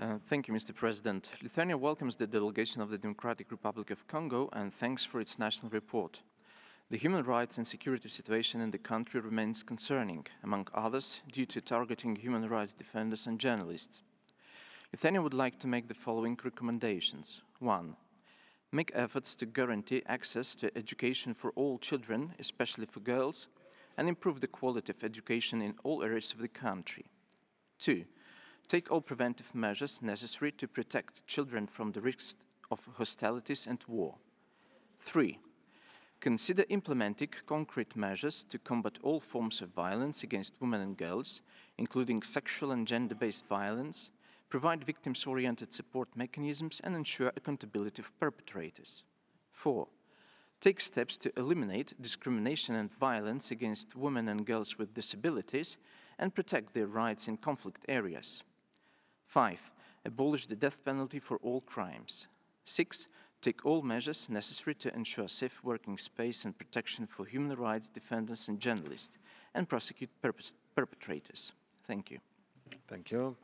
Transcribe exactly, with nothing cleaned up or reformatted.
Uh, thank you, Mister President. Lithuania welcomes the delegation of the Democratic Republic of Congo and thanks for its national report. The human rights and security situation in the country remains concerning, among others, due to targeting human rights defenders and journalists. Lithuania would like to make the following recommendations. one. Make efforts to guarantee access to education for all children, especially for girls, and improve the quality of education in all areas of the country. two. Take all preventive measures necessary to protect children from the risks of hostilities and war. three. Consider implementing concrete measures to combat all forms of violence against women and girls, including sexual and gender-based violence, provide victims-oriented support mechanisms, and ensure accountability of perpetrators. four. Take steps to eliminate discrimination and violence against women and girls with disabilities and protect their rights in conflict areas. five. Abolish the death penalty for all crimes. six. Take all measures necessary to ensure safe working space and protection for human rights defenders and journalists, and prosecute perpetrators. Thank you. Thank you.